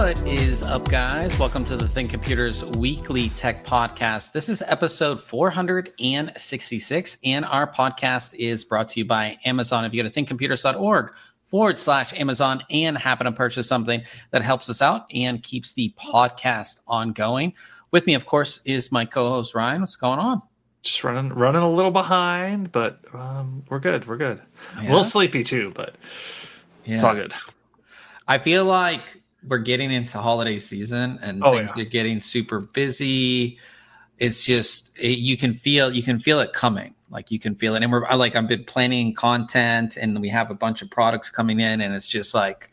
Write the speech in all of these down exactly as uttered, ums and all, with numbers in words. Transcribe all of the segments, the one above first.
What is up, guys? Welcome to the Think Computers Weekly Tech Podcast. This is episode four hundred sixty-six, and our podcast is brought to you by Amazon. If you go to thinkcomputers.org forward slash Amazon and happen to purchase something that helps us out and keeps the podcast ongoing. With me, of course, is my co-host, Ryan. What's going on? Just running running a little behind, but um, we're good. We're good. Yeah. A little sleepy, too, but yeah. It's all good. I feel like we're getting into holiday season and oh, things yeah. are getting super busy. It's just it, you can feel you can feel it coming. Like you can feel it, and we're like I've been planning content, and we have a bunch of products coming in, and it's just like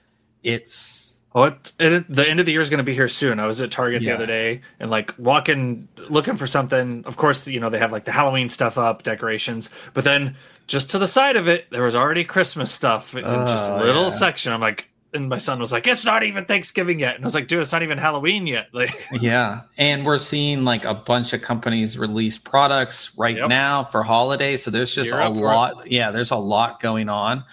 it's. Well, it, it, the end of the year is going to be here soon. I was at Target yeah. the other day and like walking, looking for something. Of course, you know they have like the Halloween stuff up, decorations, but then just to the side of it, there was already Christmas stuff in oh, just a little yeah. section. I'm like. And my son was like, it's not even Thanksgiving yet. And I was like, dude, it's not even Halloween yet. Like, yeah. And we're seeing like a bunch of companies release products right yep. now for holidays. So there's just You're a lot. It. Yeah, there's a lot going on.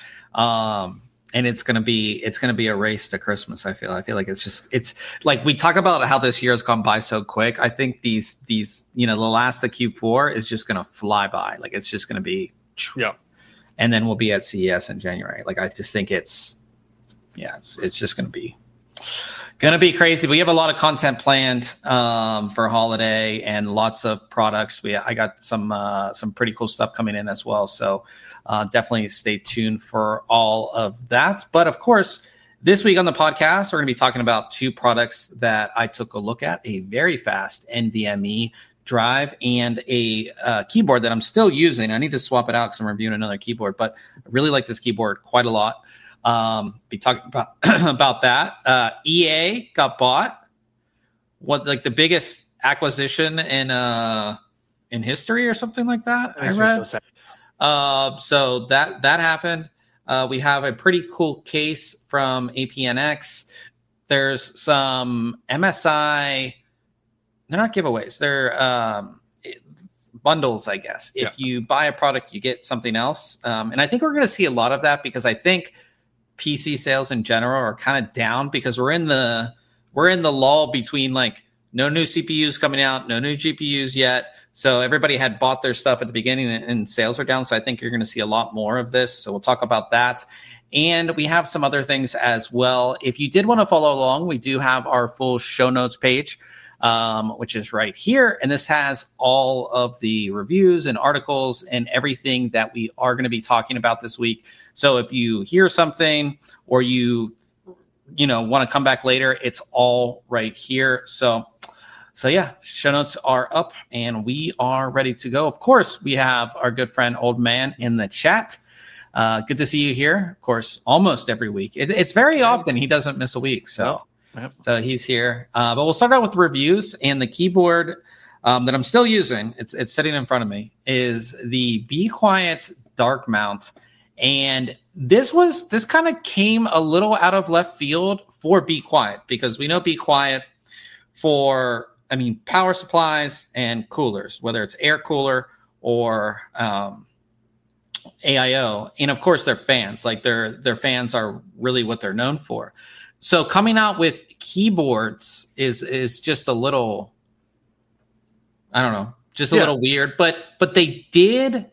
Um, and it's going to be, it's going to be a race to Christmas. I feel, I feel like it's just, it's like, we talk about how this year has gone by so quick. I think these, these, you know, the last of Q four is just going to fly by. Like, it's just going to be, yeah. And then we'll be at C E S in January. Like, I just think it's, Yeah, it's it's just gonna be gonna be crazy. We have a lot of content planned um, for holiday and lots of products. We I got some uh, some pretty cool stuff coming in as well. So uh, definitely stay tuned for all of that. But of course, this week on the podcast, we're gonna be talking about two products that I took a look at: a very fast N V M e drive and a uh, keyboard that I'm still using. I need to swap it out because I'm reviewing another keyboard, but I really like this keyboard quite a lot. Um, be talking about about that. Uh, E A got bought. What like the biggest acquisition in uh in history or something like that? I read. So, uh, so that that happened. Uh, we have a pretty cool case from A P N X. There's some M S I. They're not giveaways. They're um, bundles, I guess. If yeah. you buy a product, you get something else. Um, and I think we're going to see a lot of that because I think P C sales in general are kind of down because we're in the we're in the lull between like no new C P Us coming out, no new G P Us yet. So everybody had bought their stuff at the beginning and, and sales are down. So I think you're going to see a lot more of this. So we'll talk about that. And we have some other things as well. If you did want to follow along, we do have our full show notes page, um, which is right here. And this has all of the reviews and articles and everything that we are going to be talking about this week. So if you hear something or you, you know, want to come back later, it's all right here. So, so yeah, show notes are up and we are ready to go. Of course, we have our good friend Old Man in the chat. Uh, good to see you here. Of course, almost every week. It, it's very often he doesn't miss a week. So, yep. so he's here. Uh, but we'll start out with the reviews, and the keyboard um, that I'm still using, it's it's sitting in front of me, is the Be Quiet Dark Mount. And this was this kind of came a little out of left field for Be Quiet because we know Be Quiet for, I mean, power supplies and coolers, whether it's air cooler or um, A I O. And of course, their fans, like their their fans are really what they're known for. So coming out with keyboards is is just a little, I don't know, just a yeah. little weird. But but they did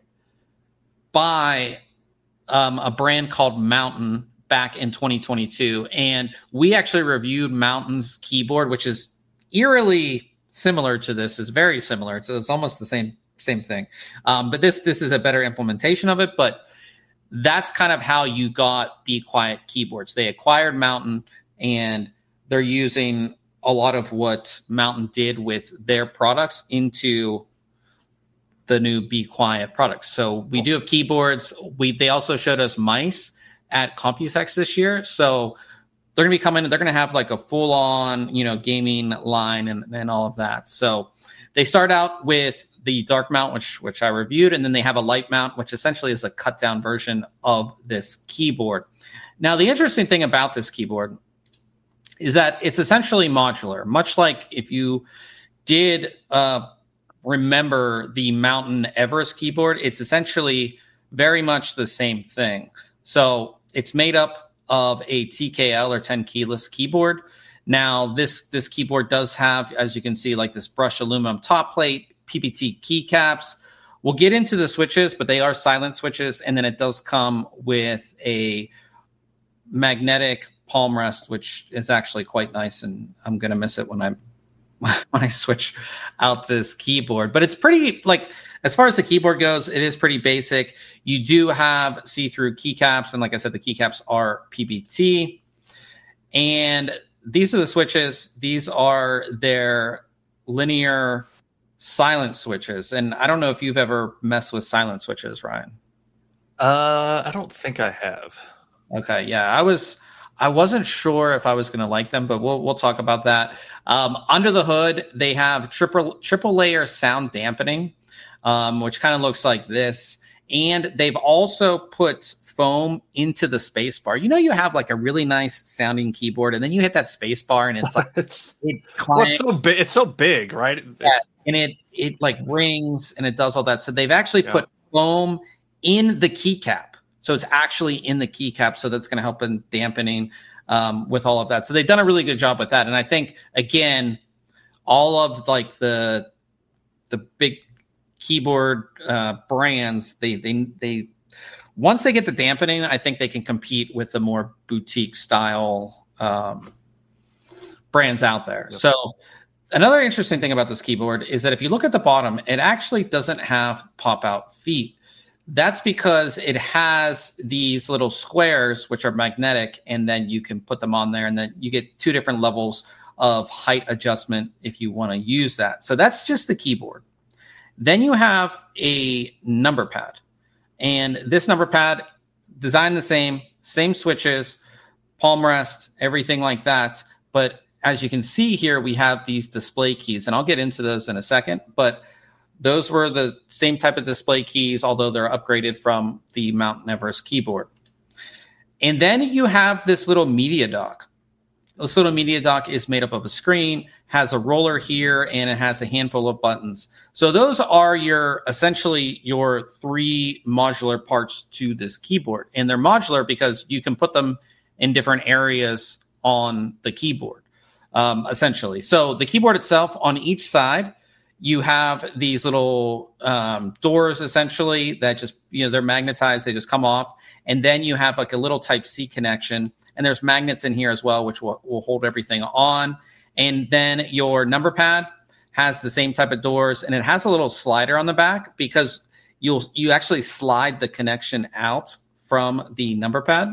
buy Um, a brand called Mountain back in twenty twenty-two. And we actually reviewed Mountain's keyboard, which is eerily similar to this. It's very similar. It's, it's almost the same same thing. Um, but this this is a better implementation of it. But that's kind of how you got Be Quiet keyboards. They acquired Mountain, and they're using a lot of what Mountain did with their products into the new Be Quiet products. So we do have keyboards. We they also showed us mice at Computex this year. So they're gonna be coming. They're gonna have like a full on, you know, gaming line and, and all of that. So they start out with the dark mount, which which I reviewed, and then they have a light mount, which essentially is a cut down version of this keyboard. Now, the interesting thing about this keyboard is that it's essentially modular, much like if you did uh, remember the Mountain Everest keyboard. It's essentially very much the same thing. So it's made up of a T K L or ten keyless keyboard Now, this this keyboard does have, as you can see, like this brushed aluminum top plate, P P T keycaps. We'll get into the switches, but they are silent switches. And then it does come with a magnetic palm rest, which is actually quite nice. And I'm going to miss it when I when I switch out this keyboard. But it's pretty, like, as far as the keyboard goes, it is pretty basic. You do have see-through keycaps. And like I said, the keycaps are P P T. And these are the switches. These are their linear silent switches. And I don't know if you've ever messed with silent switches, Ryan. Uh, I don't think I have. Okay, yeah, I was, I wasn't sure if I was going to like them, but we'll we'll talk about that. Um, under the hood, they have triple triple layer sound dampening, um, which kind of looks like this, and they've also put foam into the space bar. You know, you have like a really nice sounding keyboard, and then you hit that space bar, and it's like it's, well, it's so big. It's so big, right? Yeah, and it it like rings and it does all that. So they've actually yeah. put foam in the keycap, so it's actually in the keycap. So that's going to help in dampening um, with all of that. So they've done a really good job with that. And I think again, all of like the the big keyboard uh, brands, they they they. Once they get the dampening, I think they can compete with the more boutique style um, brands out there. Yep. So another interesting thing about this keyboard is that if you look at the bottom, it actually doesn't have pop-out feet. That's because it has these little squares, which are magnetic, and then you can put them on there, and then you get two different levels of height adjustment if you want to use that. So that's just the keyboard. Then you have a number pad. And this number pad, designed the same, same switches, palm rest, everything like that. But as you can see here, we have these display keys, and I'll get into those in a second. But those were the same type of display keys, although they're upgraded from the Mount Everest keyboard. And then you have this little media dock. This little media dock is made up of a screen, has a roller here, and it has a handful of buttons. So those are your essentially your three modular parts to this keyboard. And they're modular because you can put them in different areas on the keyboard, um, essentially. So the keyboard itself, on each side, you have these little um, doors, essentially, that just, you know, they're magnetized. They just come off. And then you have like a little Type-C connection. And there's magnets in here as well, which will, will hold everything on. And then your number pad has the same type of doors, and it has a little slider on the back because you'll you actually slide the connection out from the number pad.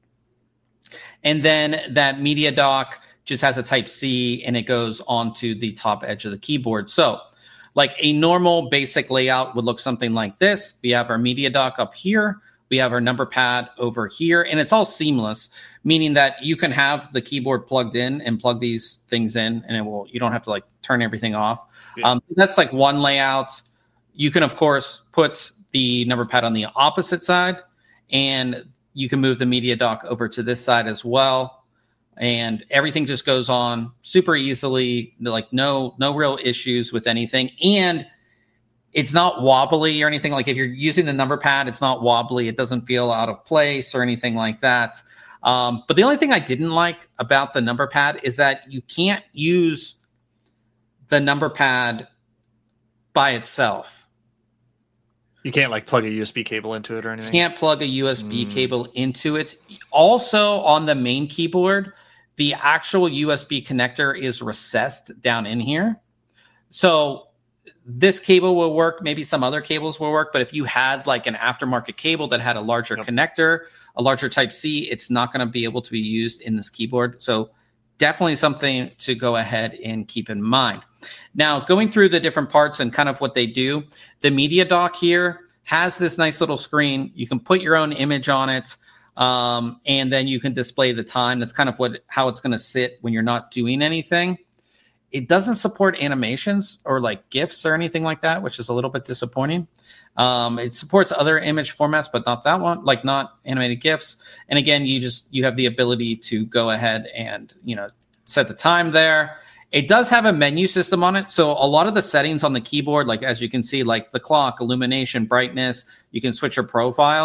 And then that media dock just has a Type-C, and it goes onto the top edge of the keyboard. So like a normal basic layout would look something like this. We have our media dock up here. We have our number pad over here, and it's all seamless, meaning that you can have the keyboard plugged in and plug these things in, and it will, you don't have to like turn everything off. Yeah. Um, that's like one layout. You can, of course, put the number pad on the opposite side, and you can move the media dock over to this side as well. And everything just goes on super easily, like no, no real issues with anything. And it's not wobbly or anything. Like if you're using the number pad, it's not wobbly. It doesn't feel out of place or anything like that. Um, but the only thing I didn't like about the number pad is that you can't use the number pad by itself. You can't like plug a U S B cable into it or anything? You can't plug a U S B mm. cable into it. Also on the main keyboard, the actual U S B connector is recessed down in here. So this cable will work. Maybe some other cables will work. But if you had like an aftermarket cable that had a larger yep. connector, a larger Type-C, it's not going to be able to be used in this keyboard. So definitely something to go ahead and keep in mind. Now, going through the different parts and kind of what they do, the media dock here has this nice little screen. You can put your own image on it, um, and then you can display the time. That's kind of what how it's going to sit when you're not doing anything. It doesn't support animations or like GIFs or anything like that, which is a little bit disappointing. Um, it supports other image formats, but not that one, like not animated GIFs. And again, you just, you have the ability to go ahead and, you know, set the time there. It does have a menu system on it. So a lot of the settings on the keyboard, like as you can see, like the clock, illumination, brightness, you can switch your profiles.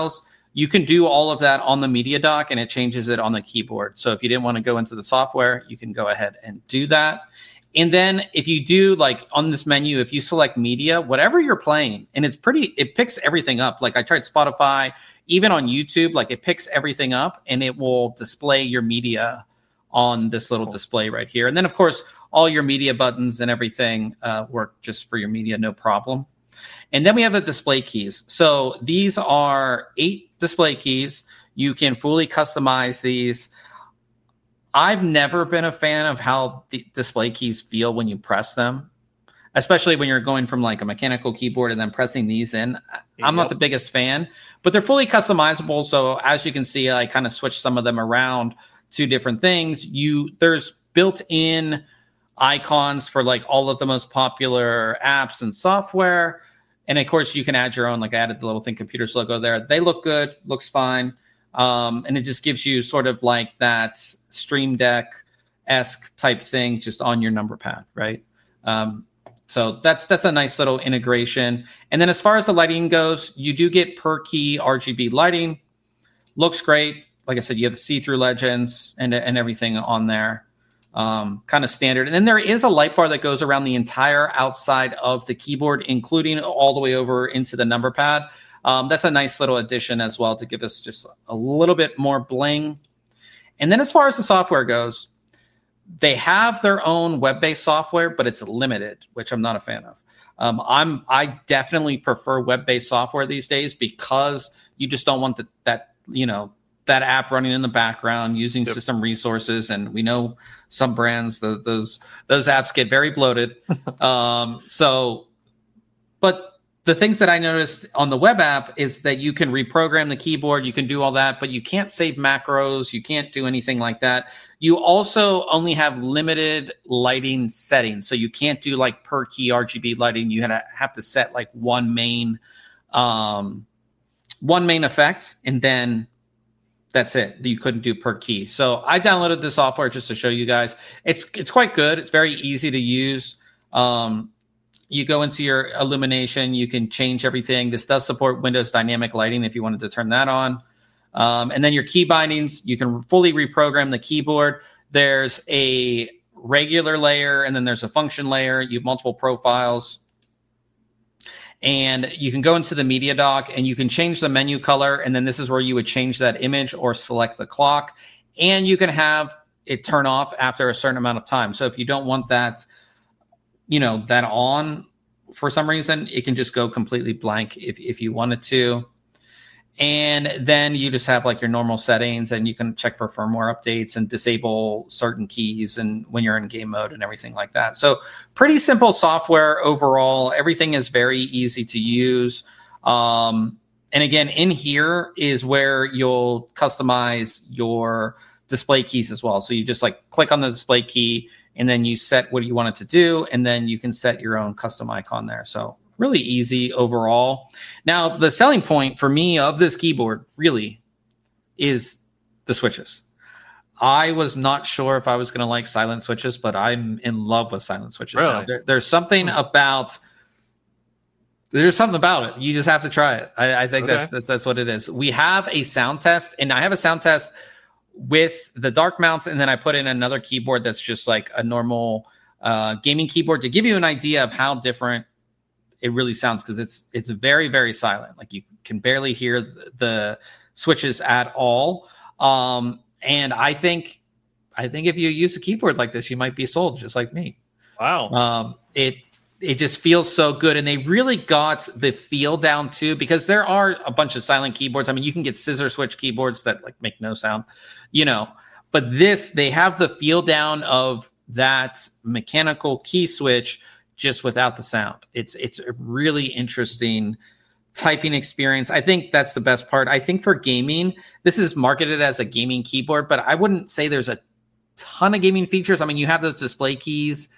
You can do all of that on the media dock, and it changes it on the keyboard. So if you didn't want to go into the software, you can go ahead and do that. And then if you do, like on this menu, if you select media, whatever you're playing, and it's pretty, it picks everything up. Like I tried Spotify, even on YouTube, like it picks everything up and it will display your media on this little cool. display right here. And then of course, all your media buttons and everything uh, work just for your media, no problem. And then we have the display keys. So these are eight display keys. You can fully customize these. I've never been a fan of how the display keys feel when you press them, especially when you're going from like a mechanical keyboard and then pressing these in. I'm yep. not the biggest fan, but they're fully customizable. So as you can see, I kind of switched some of them around to different things. You there's built-in icons for like all of the most popular apps and software. And of course you can add your own, like I added the little Think Computers logo there. They look good, looks fine. Um, and it just gives you sort of like that Stream Deck-esque type thing just on your number pad, right? Um, so that's that's a nice little integration. And then as far as the lighting goes, you do get per key R G B lighting. Looks great. Like I said, you have the see-through legends and, and everything on there. Um, kind of standard. And then there is a light bar that goes around the entire outside of the keyboard, including all the way over into the number pad. Um, that's a nice little addition as well to give us just a little bit more bling. And then as far as the software goes, they have their own web-based software, but it's limited, which I'm not a fan of. Um, I'm I definitely prefer web-based software these days because you just don't want the, that, you know, that app running in the background using yep. system resources. And we know some brands, the, those those apps get very bloated. um, so, but the things that I noticed on the web app is that you can reprogram the keyboard, you can do all that, but you can't save macros, you can't do anything like that. You also only have limited lighting settings, so you can't do like per key R G B lighting. You had to have to set like one main, um, one main effect, and then that's it. You couldn't do per key. So I downloaded the software just to show you guys. It's it's quite good. It's very easy to use. Um, You go into your illumination, you can change everything. This does support Windows Dynamic Lighting if you wanted to turn that on. Um, and then your key bindings, you can fully reprogram the keyboard. There's a regular layer, and then there's a function layer. You have multiple profiles. And you can go into the media dock, and you can change the menu color. And then this is where you would change that image or select the clock. And you can have it turn off after a certain amount of time. So if you don't want that, you know, that on for some reason, it can just go completely blank if, if you wanted to. And then you just have like your normal settings, and you can check for firmware updates and disable certain keys and when you're in game mode and everything like that. So pretty simple software overall. Everything is very easy to use. Um, and again, in here is where you'll customize your display keys as well. So you just like click on the display key, and then you set what you want it to do, and then you can set your own custom icon there. So really easy overall. Now, the selling point for me of this keyboard really is the switches. I was not sure if I was going to like silent switches, but I'm in love with silent switches really? now. There, there's something about there's something about it. You just have to try it. I, I think okay. that's, that's that's what it is. We have a sound test, and I have a sound test with the dark mounts, and then I put in another keyboard that's just like a normal uh, gaming keyboard to give you an idea of how different it really sounds, because it's it's very, very silent. Like you can barely hear the, the switches at all. Um, and I think I think if you use a keyboard like this, you might be sold just like me. Wow. Um, it it just feels so good, and they really got the feel down too, because there are a bunch of silent keyboards. I mean, you can get scissor switch keyboards that like make no sound, you know, but this, they have the feel down of that mechanical key switch just without the sound. It's it's a really interesting typing experience. I think that's the best part. I think for gaming, this is marketed as a gaming keyboard, but I wouldn't say there's a ton of gaming features. I mean, you have those display keys,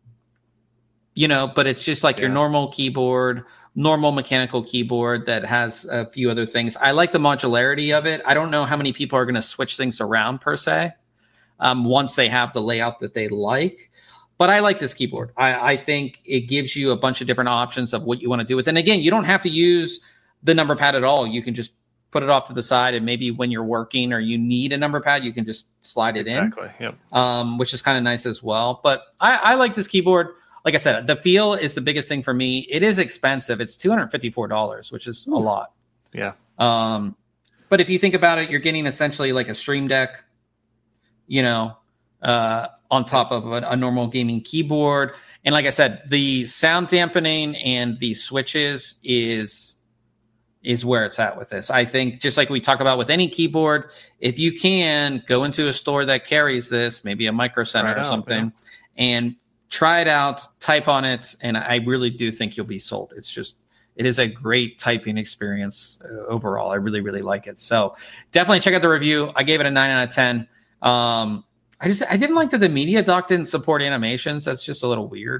you know, but it's just like yeah. your normal keyboard, normal mechanical keyboard that has a few other things. I like the modularity of it. I don't know how many people are going to switch things around per se um, once they have the layout that they like. But I like this keyboard. I, I think it gives you a bunch of different options of what you want to do with it. And again, you don't have to use the number pad at all. You can just put it off to the side, and maybe when you're working or you need a number pad, you can just slide it exactly. in. Exactly. Yep. Um, which is kind of nice as well. But I, I like this keyboard. Like I said, the feel is the biggest thing for me. It is expensive. It's two hundred fifty-four dollars, which is Ooh. a lot. Yeah. Um, but if you think about it, you're getting essentially like a Stream Deck, you know, uh, on top of a, a normal gaming keyboard. And like I said, the sound dampening and the switches is is where it's at with this. I think just like we talk about with any keyboard, if you can go into a store that carries this, maybe a Micro Center or out, something, yeah. and try it out, type on it, and I really do think you'll be sold. It's just, it is a great typing experience uh, overall. I really, really like it. So definitely check out the review. I gave it a nine out of ten. Um, I just, I didn't like that the Media Dock didn't support animations. That's just a little weird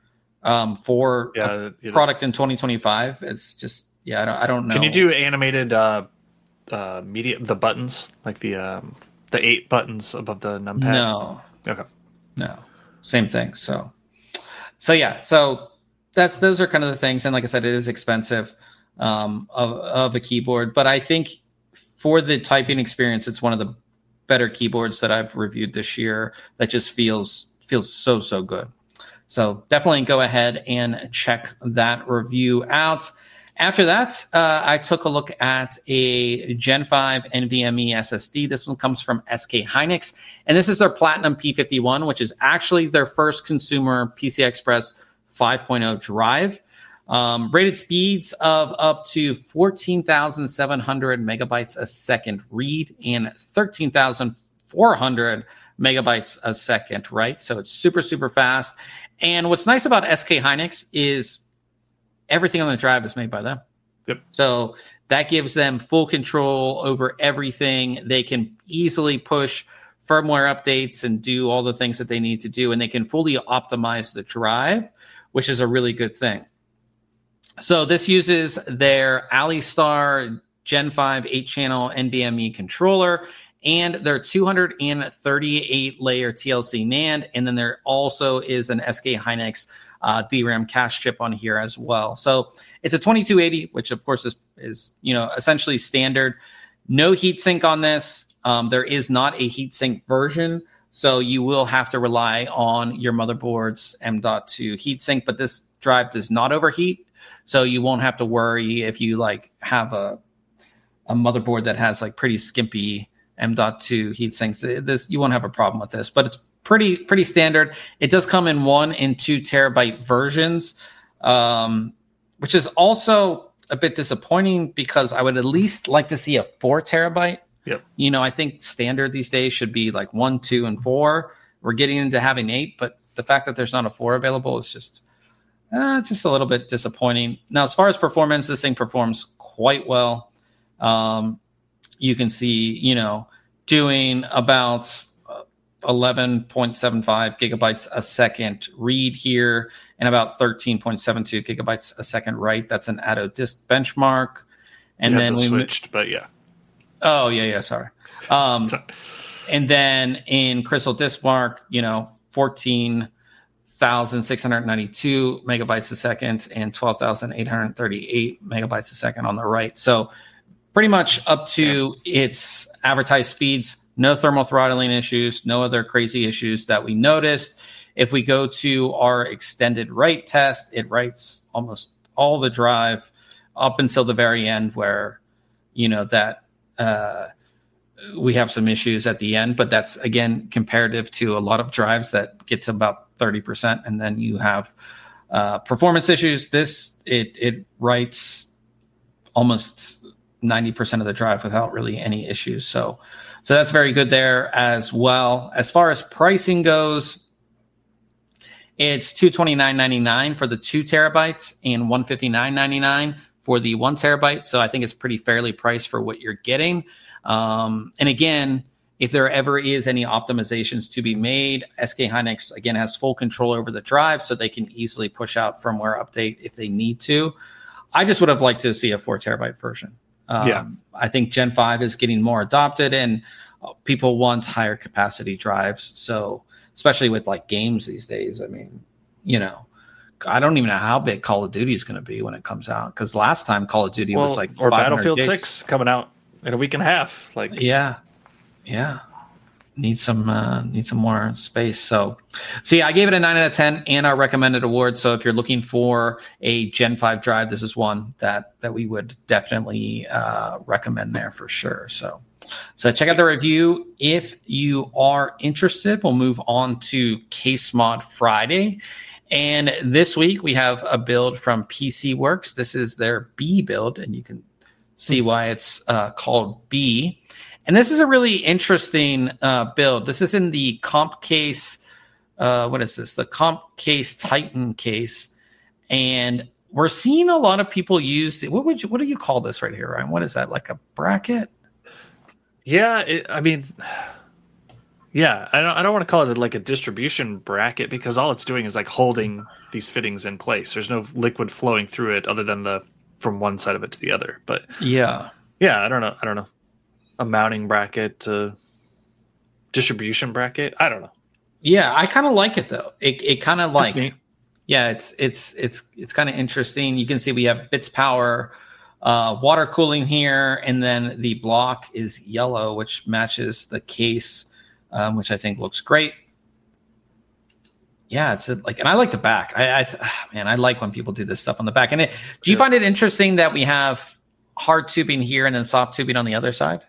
um, for yeah, a product is. in twenty twenty-five. It's just, yeah, I don't, I don't know. Can you do animated uh, uh, media, the buttons, like the um, the eight buttons above the numpad? No. Okay. No. Same thing. So, so yeah. So that's those are kind of the things. And like I said, it is expensive um, of of a keyboard, but I think for the typing experience, it's one of the better keyboards that I've reviewed this year. That just feels feels so so good. So definitely go ahead and check that review out. After that, uh, I took a look at a Gen five NVMe S S D. This one comes from S K Hynix, and this is their Platinum P fifty-one, which is actually their first consumer P C I Express five point oh drive. Um, rated speeds of up to fourteen thousand seven hundred megabytes a second read and thirteen thousand four hundred megabytes a second write. So it's super, super fast. And what's nice about S K Hynix is everything on the drive is made by them. Yep. So that gives them full control over everything. They can easily push firmware updates and do all the things that they need to do. And they can fully optimize the drive, which is a really good thing. So this uses their Alistar Gen five eight channel NVMe controller and their two hundred thirty-eight layer T L C NAND. And then there also is an S K Hynix Uh, D RAM cache chip on here as well. So it's a twenty-two eighty, which of course is, is you know, essentially standard. No heatsink on this. Um, there is not a heatsink version, so you will have to rely on your motherboard's M dot two heatsink, but this drive does not overheat, so you won't have to worry if you like have a a motherboard that has like pretty skimpy M dot two heatsinks. This, you won't have a problem with this, but it's pretty pretty standard. It does come in one and two terabyte versions, um, which is also a bit disappointing because I would at least like to see a four terabyte. Yep. You know, I think standard these days should be like one, two, and four. We're getting into having eight, but the fact that there's not a four available is just uh, just a little bit disappointing. Now, as far as performance, this thing performs quite well. Um, you can see, you know, doing about eleven point seven five gigabytes a second read here and about thirteen point seven two gigabytes a second write. That's an Atto disk benchmark. And then we switched, but yeah. Oh yeah, yeah. Sorry. Um, sorry. And then in Crystal Diskmark, you know, fourteen thousand six hundred ninety-two megabytes a second and twelve thousand eight hundred thirty-eight megabytes a second on the write. So pretty much up to yeah. its advertised speeds. No thermal throttling issues, no other crazy issues that we noticed. If we go to our extended write test, it writes almost all the drive up until the very end where, you know, that uh, we have some issues at the end. But that's, again, comparative to a lot of drives that get to about thirty percent. And then you have uh, performance issues. This, it it writes almost ninety percent of the drive without really any issues. So So that's very good there as well. As far as pricing goes, it's two hundred twenty-nine dollars and ninety-nine cents for the two terabytes and one hundred fifty-nine dollars and ninety-nine cents for the one terabyte. So I think it's pretty fairly priced for what you're getting. Um, and again, if there ever is any optimizations to be made, S K Hynix, again, has full control over the drive, so they can easily push out firmware update if they need to. I just would have liked to see a four terabyte version. Um, yeah. I think Gen five is getting more adopted and people want higher capacity drives. So especially with like games these days, I mean, you know, I don't even know how big Call of Duty is going to be when it comes out. Because last time Call of Duty well, was like or Battlefield gigs. six coming out in a week and a half. Like yeah, yeah, need some uh, need some more space. So, see, I gave it a nine out of ten and our recommended award. So if you're looking for a Gen five drive, this is one that that we would definitely uh, recommend there for sure. So. So check out the review if you are interested. We'll move on to Case Mod Friday. And this week we have a build from P C Works. This is their B build, and you can see why it's uh, called B. And this is a really interesting uh, build. This is in the Comp Case. Uh, what is this? The Comp Case Titan case. And we're seeing a lot of people use the, what would you, what do you call this right here, Ryan? What is that? Like a bracket? Yeah, it, I mean, yeah, I don't, I don't want to call it like a distribution bracket because all it's doing is like holding these fittings in place. There's no liquid flowing through it other than the from one side of it to the other. But yeah, yeah, I don't know. I don't know. A mounting bracket to distribution bracket. I don't know. Yeah, I kind of like it though. It it kind of like, neat. yeah, it's it's it's it's kind of interesting. You can see we have bits power. Uh, water cooling here, and then the block is yellow, which matches the case, um, which I think looks great. Yeah, it's a, like, and I like the back. I, I man, I like when people do this stuff on the back. And it, do you find it interesting that we have hard tubing here and then soft tubing on the other side?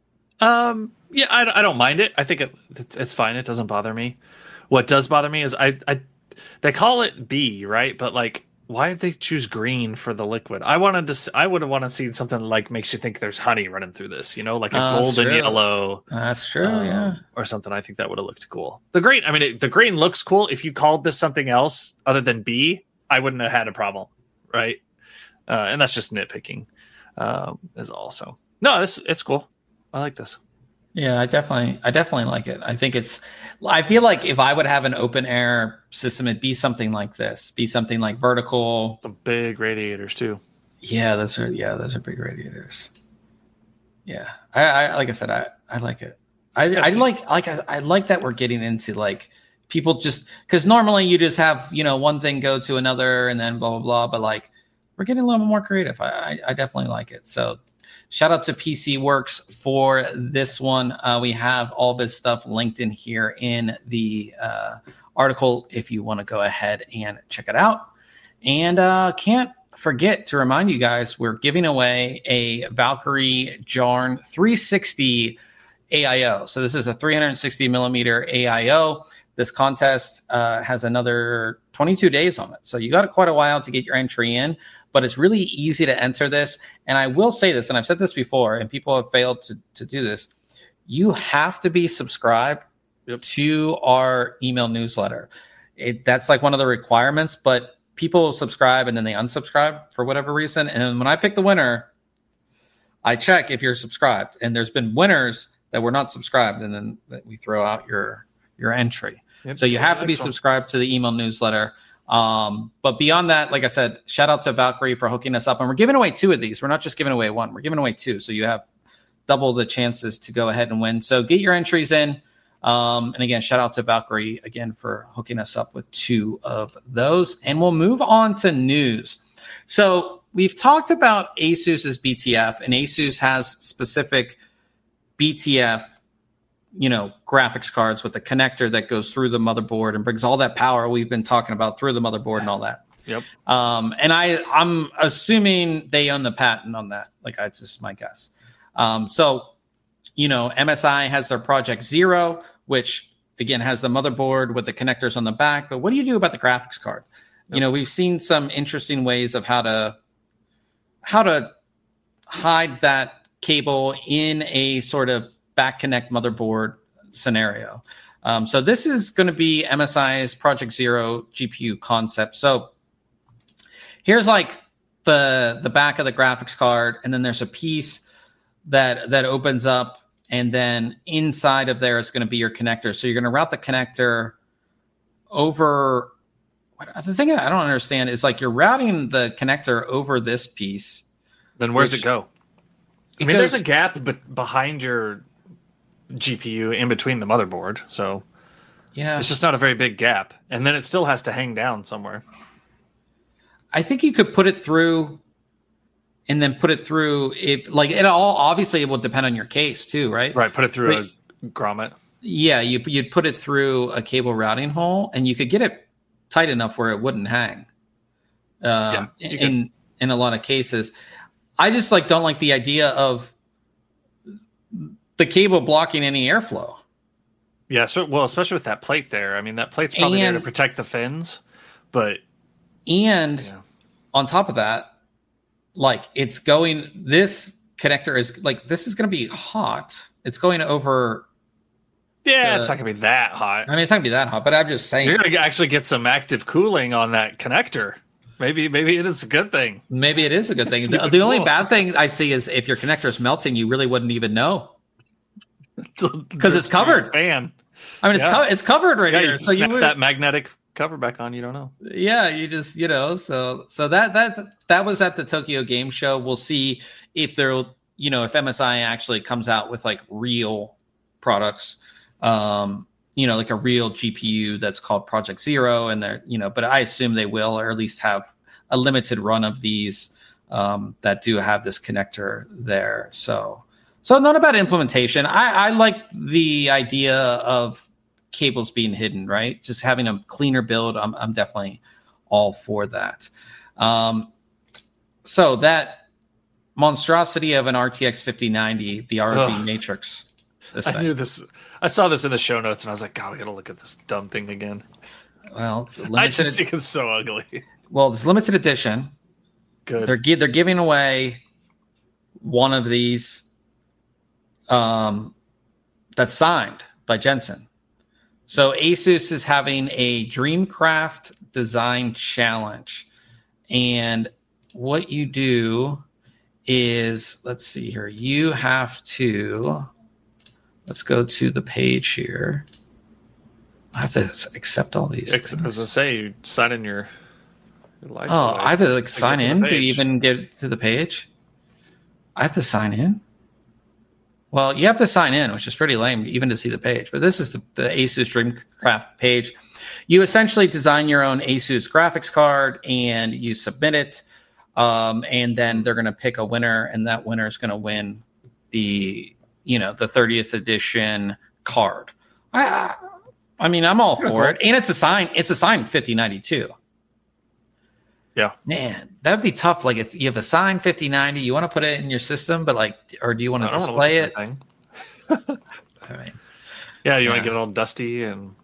Um, yeah, I, I don't mind it. I think it, it's, it's fine. It doesn't bother me. What does bother me is I, I, they call it B, right? But like, why did they choose green for the liquid? I wanted to. I would have wanted to see something like makes you think there's honey running through this. You know, like a uh, golden true. yellow. That's true. Um, yeah, or something. I think that would have looked cool. The green. I mean, it, the green looks cool. If you called this something else other than B, I wouldn't have had a problem, right? Uh, and that's just nitpicking. Um, is also no. This it's cool. I like this. Yeah, I definitely, I definitely like it. I think it's, I feel like if I would have an open air system, it'd be something like this, be something like vertical. The big radiators too. Yeah, those are, yeah, those are big radiators. Yeah. I, I like I said, I, I like it. I, I like, like, I, I like that we're getting into like people just, cause normally you just have, you know, one thing go to another and then blah, blah, blah. But like, we're getting a little more creative. I, I, I definitely like it. So, shout out to P C Works for this one. Uh, we have all this stuff linked in here in the uh, article if you want to go ahead and check it out. And uh, can't forget to remind you guys, we're giving away a Valkyrie Jarn three sixty A I O. So this is a three sixty millimeter A I O. This contest uh, has another twenty-two days on it. So you got quite a while to get your entry in. But it's really easy to enter this. And I will say this, and I've said this before, and people have failed to, to do this. You have to be subscribed yep. to our email newsletter. It, that's like one of the requirements, but people subscribe and then they unsubscribe for whatever reason. And when I pick the winner, I check if you're subscribed. And there's been winners that were not subscribed, and then we throw out your, your entry. Yep. So you have to be subscribed to the email newsletter. Um, but beyond that, like I said, shout out to Valkyrie for hooking us up, and we're giving away two of these. We're not just giving away one, we're giving away two. So you have double the chances to go ahead and win. So get your entries in. Um, and again, shout out to Valkyrie again for hooking us up with two of those, and we'll move on to news. So we've talked about ASUS's B T F, and ASUS has specific B T F, you know, graphics cards with the connector that goes through the motherboard and brings all that power we've been talking about through the motherboard and all that. Yep. Um, and I, I'm assuming they own the patent on that. Like, I just my guess. Um, so, you know, M S I has their Project Zero, which again has the motherboard with the connectors on the back. But what do you do about the graphics card? Yep. You know, we've seen some interesting ways of how to how to hide that cable in a sort of back connect motherboard scenario. Um, so this is going to be M S I's Project Zero G P U concept. So here's like the the back of the graphics card, and then there's a piece that that opens up, and then inside of there is going to be your connector. So you're going to route the connector over. What, the thing I don't understand is like you're routing the connector over this piece. Then where's which, it go? I mean, there's a gap be- behind your G P U in between the motherboard, so yeah, it's just not a very big gap, and then it still has to hang down somewhere. I think you could put it through and then put it through if like it all obviously it will depend on your case too, right? Right. Put it through but, a grommet. Yeah, you you'd put it through a cable routing hole and you could get it tight enough where it wouldn't hang. Um, yeah, in in a lot of cases. I just like don't like the idea of the cable blocking any airflow. Yeah, so, well, especially with that plate there. I mean, that plate's probably and, there to protect the fins, but and yeah. on top of that, like it's going. This connector is like this is going to be hot. It's going over. Yeah, the, it's not going to be that hot. I mean, it's not going to be that hot, but I'm just saying you're going to actually get some active cooling on that connector. Maybe, maybe it is a good thing. Maybe it is a good thing. the, the only bad thing I see is if your connector is melting, you really wouldn't even know because it's covered. Fan. I mean, it's yeah. co- it's covered right yeah, here. You so snap you would, that magnetic cover back on. You don't know. Yeah, you just you know. So so that that that was at the Tokyo Game Show. We'll see if there, you know, if M S I actually comes out with like real products. Um, you know, like a real G P U that's called Project Zero, and they're you know, but I assume they will, or at least have a limited run of these um, that do have this connector there. So. So not about implementation. I, I like the idea of cables being hidden, right? Just having a cleaner build. I'm, I'm definitely all for that. Um, so that monstrosity of an R T X fifty ninety, the R G Ugh. Matrix. This I thing. knew this. I saw this in the show notes, and I was like, God, we got to look at this dumb thing again. Well, it's limited, I just think it's so ugly. Well, it's limited edition. Good. They're they're giving away one of these. Um, that's signed by Jensen. So Asus is having a Dreamcraft design challenge. And what you do is, let's see here, you have to, let's go to the page here. I have to accept all these. Ex- I was going to say, you sign in your, your life. Oh, I have to like sign in to even get to the page? I have to sign in? Well, you have to sign in, which is pretty lame, even to see the page. But this is the, the Asus Dreamcraft page. You essentially design your own Asus graphics card, and you submit it. Um, and then they're going to pick a winner, and that winner is going to win the, you know, the thirtieth edition card. I, I mean, I'm all for it, and it's a sign. It's a signed fifty ninety-two. Yeah, man, that'd be tough. Like, if you have a signed fifty ninety, you want to put it in your system, but like, or do you want to display it? I mean, yeah, you yeah. want to get it all dusty and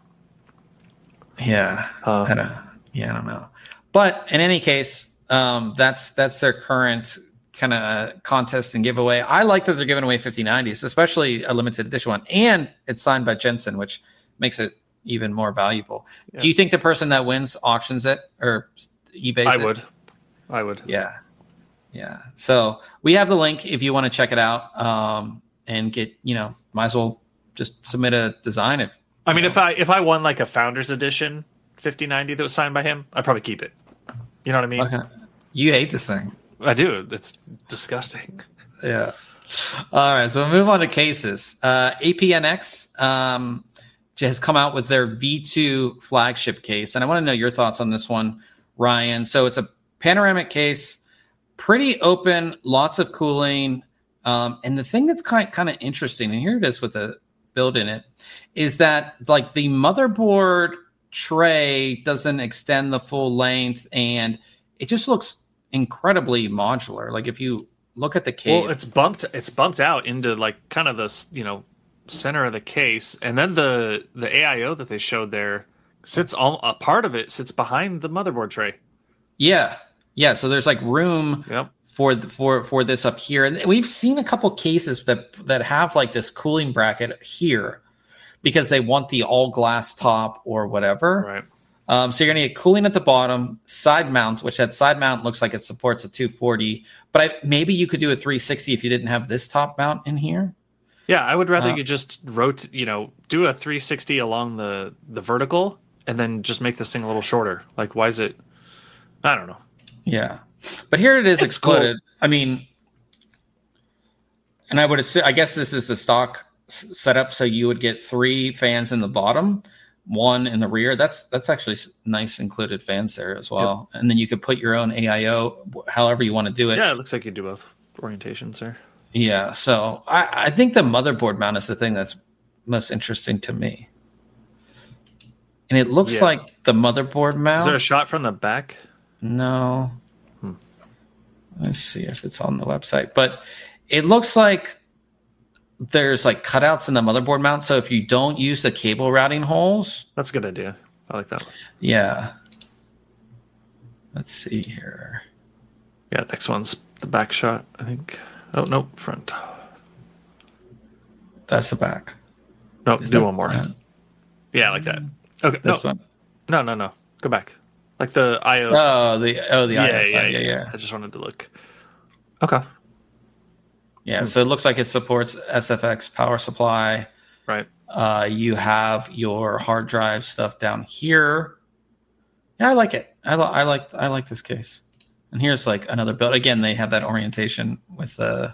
yeah, uh, I don't, yeah, I don't know. But in any case, um, that's that's their current kind of contest and giveaway. I like that they're giving away fifty nineties, especially a limited edition one, and it's signed by Jensen, which makes it even more valuable. Yeah. Do you think the person that wins auctions it or eBay? I it? would. I would. Yeah. Yeah. So we have the link if you want to check it out um, and get, you know, might as well just submit a design. If I mean, know. if I if I won like a Founders Edition fifty ninety that was signed by him, I'd probably keep it. You know what I mean? Okay. You hate this thing. I do. It's disgusting. Yeah. All right. So we'll move on to cases. Uh, A P N X um, has come out with their V two flagship case. And I want to know your thoughts on this one, Ryan. So it's a panoramic case, pretty open, lots of cooling. Um, and the thing that's kind, kind of interesting, and here it is with the build in it, is that like the motherboard tray doesn't extend the full length, and it just looks incredibly modular. Like if you look at the case, well, it's bumped, it's bumped out into like kind of the, you know, center of the case. And then the, the A I O that they showed there sits all, a part of it sits behind the motherboard tray. Yeah. Yeah. So there's like room yep. for, the, for, for this up here. And we've seen a couple cases that, that have like this cooling bracket here because they want the all glass top or whatever. Right. Um, so you're going to get cooling at the bottom, side mount, which that side mount looks like it supports a two forty. But I, maybe you could do a three sixty if you didn't have this top mount in here. Yeah, I would rather uh, you just rotate, you know, do a three sixty along the, the vertical and then just make this thing a little shorter. Like, why is it? I don't know. Yeah. But here it is it's exploded. Cool. I mean, and I would assume, I guess this is the stock setup. So you would get three fans in the bottom. one in the rear. That's that's actually nice included fans there as well. Yep. And then you could put your own A I O, however you want to do it. Yeah, it looks like you do both orientations there. Yeah, so I, I think the motherboard mount is the thing that's most interesting to me. And it looks yeah. like the motherboard mount. Is there a shot from the back? No. Hmm. Let's see if it's on the website. But it looks like there's like cutouts in the motherboard mount. So if you don't use the cable routing holes. That's a good idea. I like that one. Yeah. Let's see here. Yeah, next one's the back shot, I think. Oh, no, front. That's the back. No, Is do one more. That? Yeah, like that. Okay, this no. one? No, no, no. Go back. Like the I O. Oh, the oh the yeah, I O yeah, side. yeah, Yeah, yeah. I just wanted to look. Okay. Yeah, so it looks like it supports S F X power supply. Right. Uh, you have your hard drive stuff down here. Yeah, I like it. I, li- I like I like this case. And here's like another build. Again, they have that orientation with the,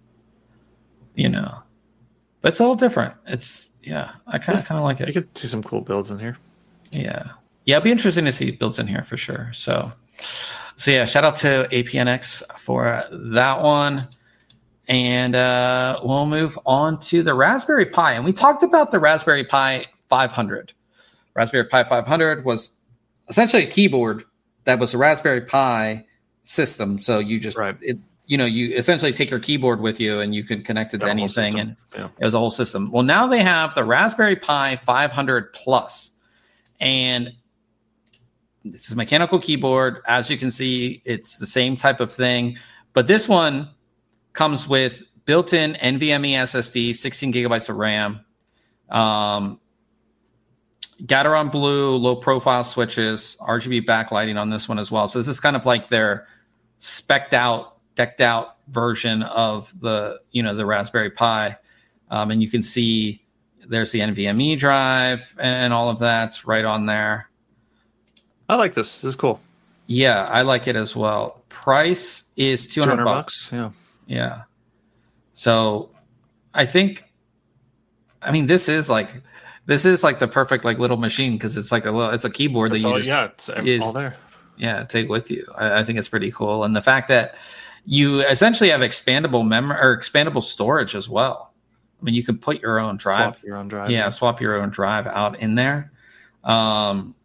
you know, but it's all different. It's yeah, I kind of kind of like it. You could see some cool builds in here. Yeah, yeah, it'll be interesting to see builds in here for sure. So, so yeah, shout out to A P N X for uh, that one. And uh, we'll move on to the Raspberry Pi. And we talked about the Raspberry Pi five hundred. Raspberry Pi five hundred was essentially a keyboard that was a Raspberry Pi system. So you just, right. it, you know, you essentially take your keyboard with you and you could connect it to anything. And yeah. it was a whole system. Well, now they have the Raspberry Pi five hundred Plus. And it's a mechanical keyboard. As you can see, it's the same type of thing. But this one comes with built-in NVMe S S D, sixteen gigabytes of RAM, um, Gateron Blue, low-profile switches, R G B backlighting on this one as well. So this is kind of like their spec'd out, decked out version of the, you know, the Raspberry Pi. Um, and you can see there's the NVMe drive and all of that's right on there. I like this. This is cool. Yeah, I like it as well. Price is two hundred bucks. Yeah. Yeah. So I think, I mean, this is like, this is like the perfect like little machine because it's like a little, it's a keyboard That's that you all, just, yeah, it's is, all there. Yeah, take with you. I, I think it's pretty cool. And the fact that you essentially have expandable memory or expandable storage as well. I mean, you can put your own drive. Swap your own drive. Yeah, yeah. swap your own drive out in there. Um,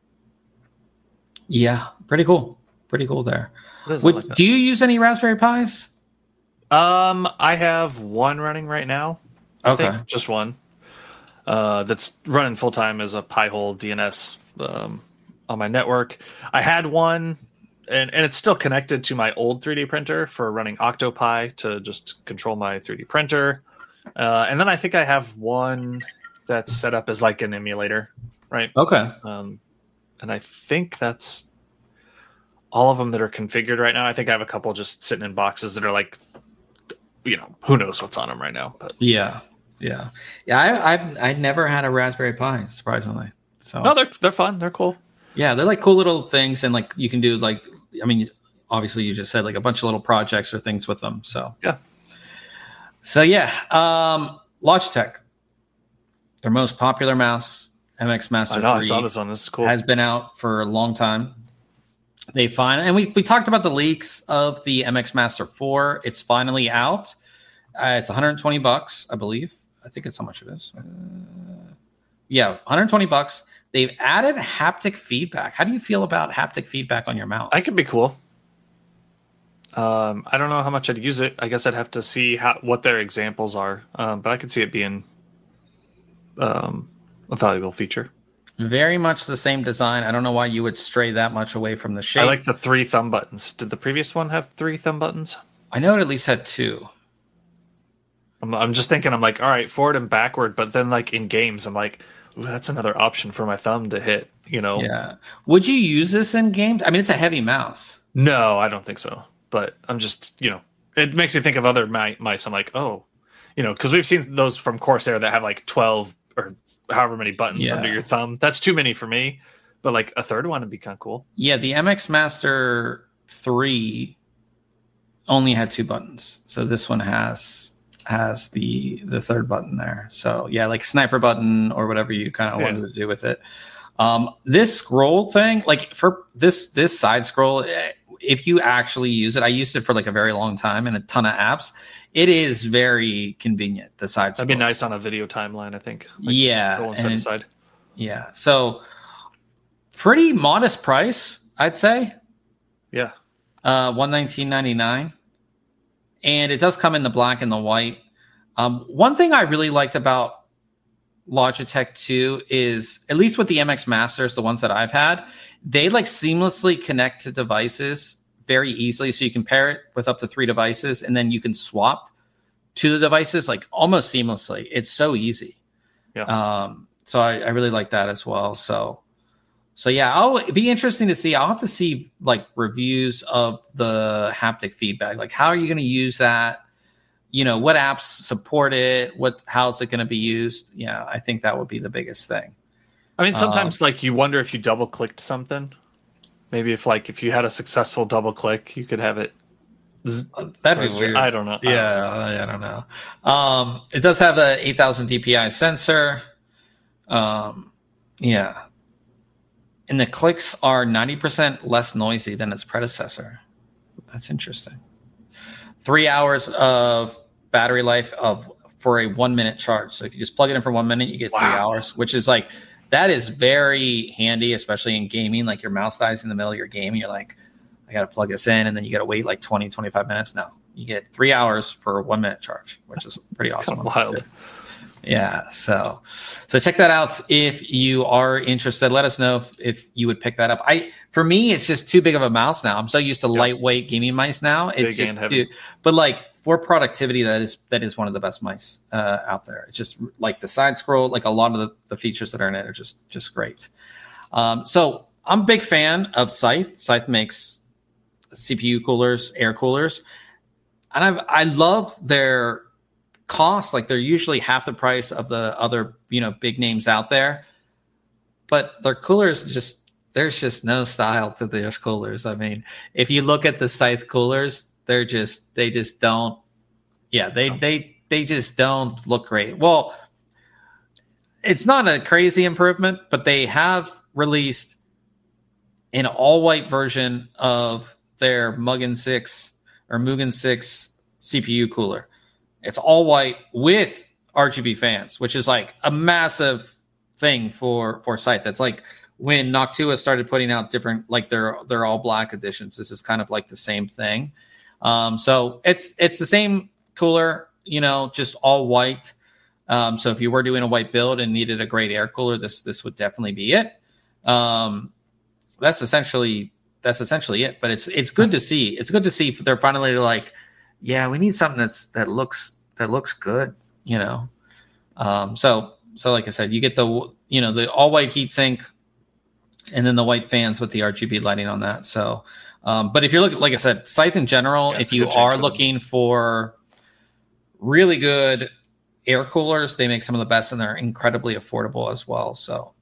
yeah, pretty cool. Pretty cool there. Would, like do you use any Raspberry Pis? Um, I have one running right now. I okay, think just one. Uh, that's running full time as a Pi-hole D N S um, on my network. I had one, and, and it's still connected to my old three D printer for running Octopi to just control my three D printer. Uh, and then I think I have one that's set up as like an emulator, right? Okay. Um, and I think that's all of them that are configured right now. I think I have a couple just sitting in boxes that are like, you know, who knows what's on them right now. But yeah, yeah, yeah. I I've I never had a Raspberry Pi, surprisingly. So no, they're they're fun. They're cool. Yeah, they're like cool little things, and like you can do like, I mean, obviously you just said like a bunch of little projects or things with them. So yeah. So yeah, um, Logitech, their most popular mouse, M X Master I know, three, I saw this one. This is cool. Has been out for a long time. They find, and we, we talked about the leaks of the M X Master four. It's finally out. Uh, it's one hundred twenty bucks, I believe. I think it's how much it is. Uh, yeah, one hundred twenty bucks. They've added haptic feedback. How do you feel about haptic feedback on your mouse? I could be cool. Um, I don't know how much I'd use it. I guess I'd have to see how what their examples are. Um, but I could see it being um, a valuable feature. Very much the same design. I don't know why you would stray that much away from the shape. I like the three thumb buttons. Did the previous one have three thumb buttons? I know it at least had two. I'm, I'm just thinking, I'm like, all right, forward and backward. But then like in games, I'm like, ooh, that's another option for my thumb to hit, you know? Yeah. Would you use this in games? I mean, it's a heavy mouse. No, I don't think so. But I'm just, you know, it makes me think of other mi- mice. I'm like, oh, you know, because we've seen those from Corsair that have like twelve or however many buttons yeah. under your thumb. That's too many for me. But like a third one would be kind of cool. Yeah, the M X Master three only had two buttons. So this one has has the the third button there. So yeah, like sniper button or whatever you kind of yeah. wanted to do with it. Um, this scroll thing, like for this this side scroll, if you actually use it, I used it for like a very long time in a ton of apps. It is very convenient. The side scroll. That'd be nice on a video timeline, I think. Like yeah, go side to side. Yeah. So pretty modest price, I'd say. Yeah. Uh, one nineteen ninety nine. And it does come in the black and the white. Um, one thing I really liked about Logitech two is, at least with the M X Masters, the ones that I've had, they like seamlessly connect to devices very easily. So you can pair it with up to three devices, and then you can swap to the devices like almost seamlessly. It's so easy. Yeah. Um, so I, I really like that as well. So So yeah, I'll it'd be interesting to see. I'll have to see like reviews of the haptic feedback. Like, how are you going to use that? You know, what apps support it? What how's it going to be used? Yeah, I think that would be the biggest thing. I mean, sometimes um, like you wonder if you double clicked something. Maybe if like if you had a successful double click, you could have it. Z- that'd be weird. I don't know. Yeah, I don't know. Um, it does have a eight thousand D P I sensor. Um, yeah. And the clicks are ninety percent less noisy than its predecessor. That's interesting. Three hours of battery life of for a one minute charge. So if you just plug it in for one minute, you get wow. three hours, which is like, that is very handy, especially in gaming. Like your mouse dies in the middle of your game. And you're like, I got to plug this in. And then you got to wait like twenty, twenty-five minutes. No, you get three hours for a one minute charge, which is pretty awesome. Wild. Yeah, so so check that out if you are interested. Let us know if, if you would pick that up. I for me, it's just too big of a mouse now. I'm so used to yep. lightweight gaming mice now. It's big just, dude, but like for productivity, that is that is one of the best mice uh, out there. It's just like the side scroll, like a lot of the, the features that are in it are just just great. Um, so I'm a big fan of Scythe. Scythe makes C P U coolers, air coolers, and I I love their cost. Like they're usually half the price of the other, you know, big names out there, but their coolers just, there's just no style to their coolers. I mean, if you look at the Scythe coolers, they're just, they just don't, yeah, they, they, they just don't look great. Well, it's not a crazy improvement, but they have released an all white version of their Mugen six or Mugen six C P U cooler. It's all white with R G B fans, which is like a massive thing for for Scythe. That's like when Noctua started putting out different, like their their all black editions. This is kind of like the same thing. Um, so it's it's the same cooler, you know, just all white. Um, so if you were doing a white build and needed a great air cooler, this this would definitely be it. Um, that's essentially that's essentially it. But it's it's good to see. It's good to see they're finally like, yeah, we need something that's that looks that looks good, you know. Um, so so like I said, you get the you know the all white heatsink, and then the white fans with the R G B lighting on that. So, um, but if you're looking, like I said, Scythe in general, yeah, if you are looking for really good air coolers, they make some of the best, and they're incredibly affordable as well. So,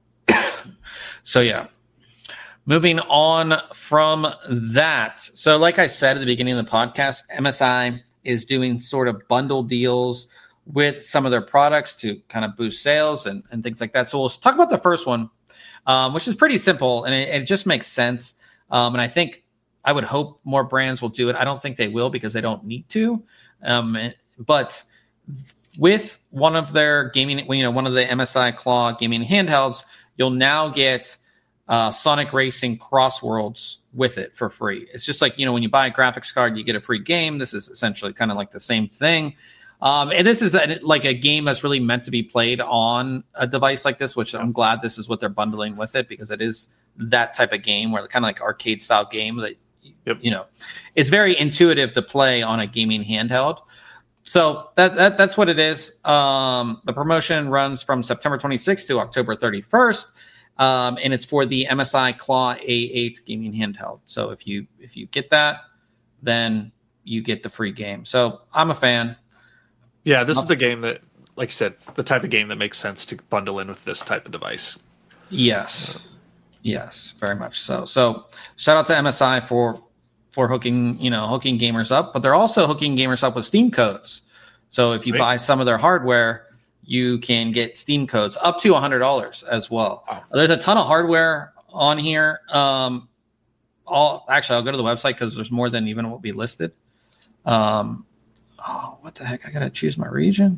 so yeah. Moving on from that. So like I said at the beginning of the podcast, M S I is doing sort of bundle deals with some of their products to kind of boost sales and, and things like that. So we'll talk about the first one, um, which is pretty simple, and it, it just makes sense. Um, and I think I would hope more brands will do it. I don't think they will because they don't need to. Um, but with one of their gaming, you know, one of the M S I Claw gaming handhelds, you'll now get Uh, Sonic Racing Cross Worlds with it for free. It's just like, you know, when you buy a graphics card, you get a free game. This is essentially kind of like the same thing. Um, and this is a, like a game that's really meant to be played on a device like this, which I'm glad this is what they're bundling with it, because it is that type of game where kind of like arcade style game that, yep. you know, it's very intuitive to play on a gaming handheld. So that, that that's what it is. Um, the promotion runs from September twenty-sixth to October thirty-first. Um, and it's for the M S I Claw A eight gaming handheld. So if you if you get that, then you get the free game. So I'm a fan. Yeah, this um, is the game that, like you said, the type of game that makes sense to bundle in with this type of device. Yes, yes, very much so. So shout out to M S I for for hooking you know hooking gamers up, but they're also hooking gamers up with Steam codes. So if you Sweet. buy some of their hardware, you can get Steam codes up to one hundred dollars as well. Wow. There's a ton of hardware on here. Um, all actually, I'll go to the website because there's more than even what we listed. Um, oh, what the heck? I gotta choose my region.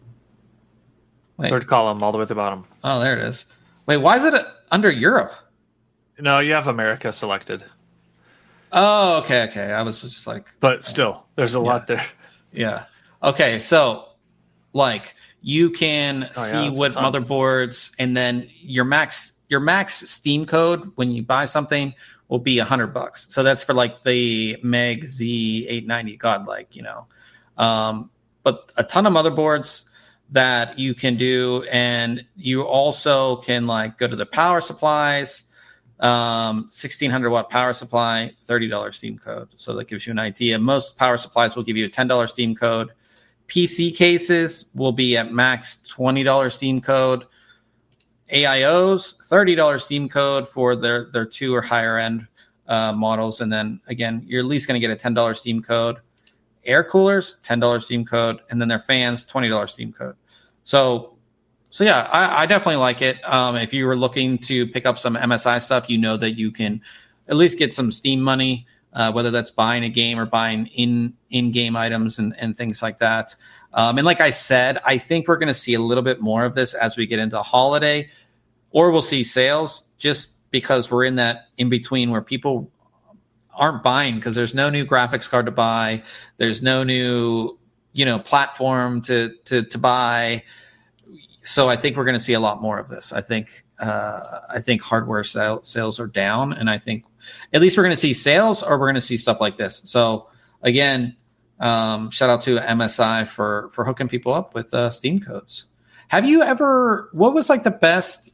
Wait. Third column, all the way at the bottom. Oh, there it is. Wait, why is it under Europe? No, you have America selected. Oh, okay, okay. I was just like, but still, there's a yeah. lot there. Yeah. Okay, so like you can oh, see yeah, what motherboards, and then your max your max Steam code when you buy something will be a hundred bucks. So that's for like the Meg Z eight ninety Godlike, you know. Um, but a ton of motherboards that you can do, and you also can like go to the power supplies. Um, sixteen hundred watt power supply, thirty dollars Steam code. So that gives you an idea. Most power supplies will give you a ten dollars Steam code. P C cases will be at max twenty dollars Steam code. A I Os, thirty dollars Steam code for their, their two or higher end uh, models. And then again, you're at least going to get a ten dollars Steam code. Air coolers, ten dollars Steam code. And then their fans, twenty dollars Steam code. So So yeah, I, I definitely like it. Um, if you were looking to pick up some M S I stuff, you know that you can at least get some Steam money, uh, whether that's buying a game or buying in in game items and, and things like that. Um, and like I said, I think we're going to see a little bit more of this as we get into holiday, or we'll see sales, just because we're in that in between where people aren't buying because there's no new graphics card to buy, there's no new you know platform to to to buy. So I think we're going to see a lot more of this. I think uh, I think hardware sale, sales are down, and I think at least we're going to see sales, or we're going to see stuff like this. So again, um, shout out to M S I for for hooking people up with uh, Steam codes. Have you ever? What was like the best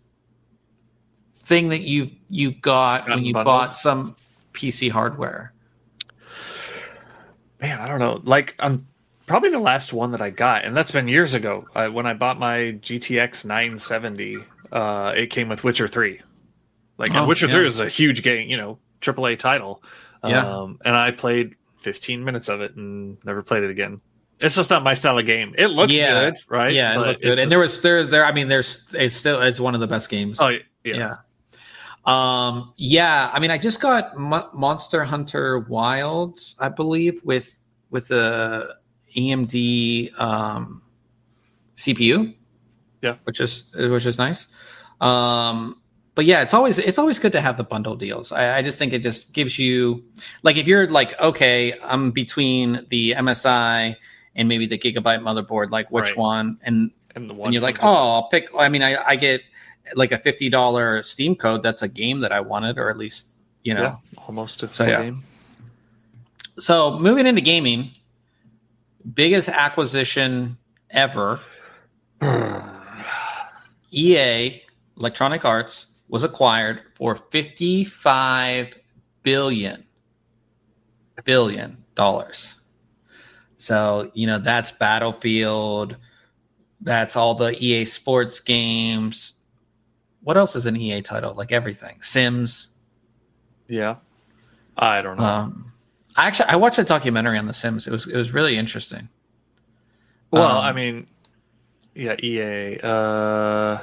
thing that you you got when you bundled? Bought some P C hardware? Man, I don't know. Like I'm. Probably the last one that I got, and that's been years ago. Uh, when I bought my G T X nine seventy, uh, it came with Witcher three. Like, oh, and Witcher yeah. three was a huge game, you know, triple A title. Yeah. Um, and I played fifteen minutes of it and never played it again. It's just not my style of game. It looked yeah. good, right? Yeah, it but looked good. And just... there was there there. I mean, there's it's still it's one of the best games. Oh yeah. Yeah. Um. Yeah. I mean, I just got Mo- Monster Hunter Wilds, I believe, with with a A M D um, C P U, yeah, which is which is nice. Um, but yeah, it's always it's always good to have the bundle deals. I, I just think it just gives you like if you're like okay, I'm between the M S I and maybe the Gigabyte motherboard, like which right. one? And and, the one and you're like, oh, I'll pick. I mean, I, I get like a fifty dollars Steam code. That's a game that I wanted, or at least you know, yeah, almost a so, full yeah. game. So moving into gaming. Biggest acquisition ever. E A, Electronic Arts, was acquired for fifty-five billion billion dollars. So, you know, that's Battlefield. That's all the E A sports games. What else is an E A title? Like everything. Sims. Yeah. I don't know. Um, Actually, I watched a documentary on The Sims. It was it was really interesting. Well, um, I mean, yeah, E A. Uh,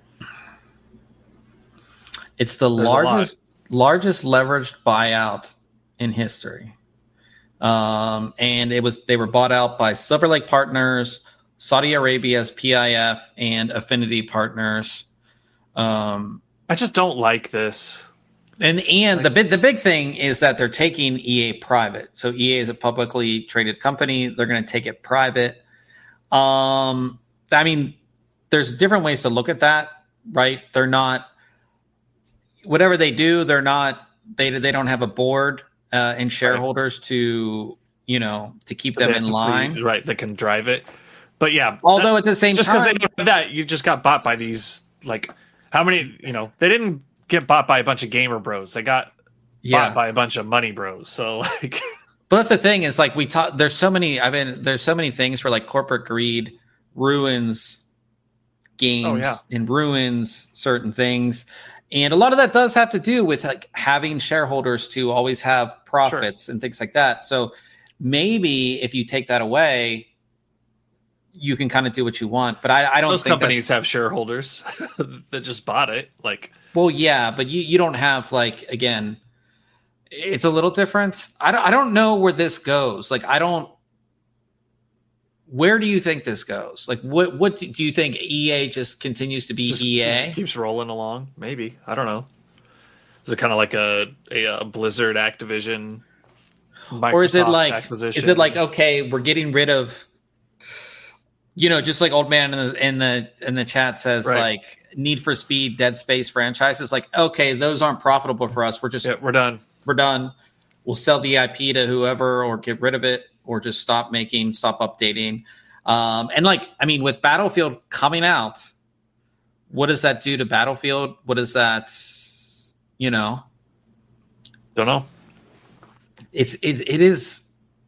it's the largest largest leveraged buyout in history, um, and it was they were bought out by Silver Lake Partners, Saudi Arabia's P I F, and Affinity Partners. Um, I just don't like this. And and the big the big thing is that they're taking E A private. So E A is a publicly traded company. They're going to take it private. Um, I mean, there's different ways to look at that, right? They're not whatever they do. They're not they they don't have a board uh, and shareholders right. to you know to keep them in line, please, right? That can drive it. But yeah, although that, at the same just time, just because they don't have that, you just got bought by these like how many? You know, they didn't get bought by a bunch of gamer bros. They got yeah. bought by a bunch of money bros. So like, but that's the thing is like we talk. There's so many. I mean, there's so many things where like corporate greed ruins games oh, yeah. and ruins certain things, and a lot of that does have to do with like having shareholders to always have profits sure. and things like that. So maybe if you take that away, you can kind of do what you want. But I, I don't Those think companies have shareholders that just bought it. Like, well, yeah, but you, you don't have like, again, it's a little different. I don't, I don't know where this goes. Like, I don't, where do you think this goes? Like, what, what do, do you think E A just continues to be just E A? Keeps rolling along. Maybe. I don't know. Is it kind of like a, a, a Blizzard Activision, Microsoft or is it like, acquisition? is it like, okay, we're getting rid of, you know, just like Old Man in the, in the, in the chat says, right. like Need for Speed, Dead Space franchises. Like, okay, those aren't profitable for us. We're just, yeah, we're done. We're done. We'll sell the I P to whoever or get rid of it or just stop making, stop updating. Um, and like, I mean, with Battlefield coming out, what does that do to Battlefield? What does that, you know? Don't know. It's, it, it is.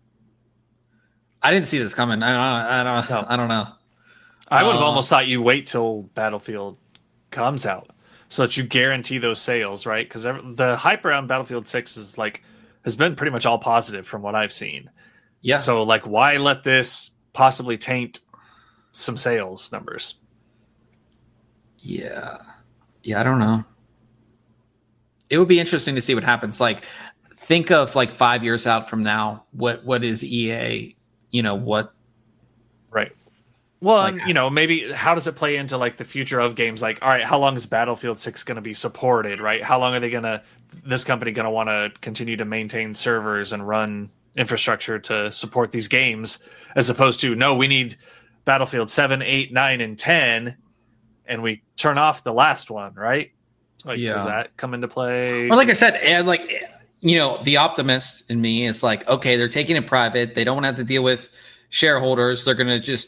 I didn't see this coming. I don't, I don't, no. I don't know. I would have uh, almost thought you wait till Battlefield comes out so that you guarantee those sales, right? Because the hype around Battlefield six is like, has been pretty much all positive from what I've seen. Yeah. So like, why let this possibly taint some sales numbers? Yeah. Yeah. I don't know. It would be interesting to see what happens. Like, think of like five years out from now, what, what is E A, you know, what? Right. Well, like, and, you know, maybe how does it play into like the future of games? Like, all right, how long is Battlefield six going to be supported, right? How long are they going to, this company going to want to continue to maintain servers and run infrastructure to support these games, as opposed to, no, we need Battlefield seven, eight, nine, and ten, and we turn off the last one, right? Like, yeah. Does that come into play? Well, like I said, and like, you know, the optimist in me is like, okay, they're taking it private. They don't want to have to deal with shareholders. They're going to just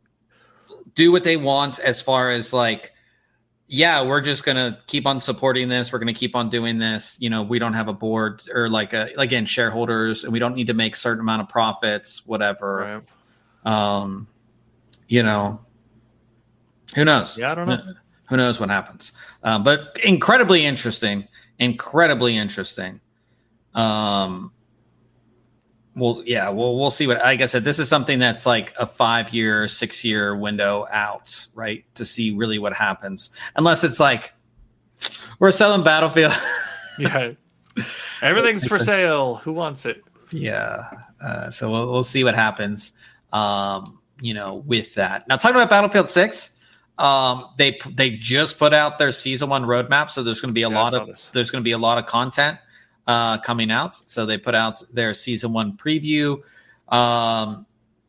do what they want as far as like, yeah, we're just going to keep on supporting this. We're going to keep on doing this. You know, we don't have a board or like a, again, shareholders, and we don't need to make a certain amount of profits, whatever. Right. Um, you know, who knows? Yeah, I don't know. Who knows what happens? Um, but incredibly interesting, incredibly interesting. Um, well, yeah, we'll we'll see what. Like I said, this is something that's like a five-year, six-year window out, right? To see really what happens, unless it's like we're selling Battlefield. Yeah, everything's for sale. Who wants it? Yeah, uh, so we'll we'll see what happens. Um, you know, with that. Now, talking about Battlefield six. Um, they they just put out their season one roadmap, so there's going to be a yeah, lot of this. there's going to be a lot of content uh, coming out. So they put out their season one preview. Um,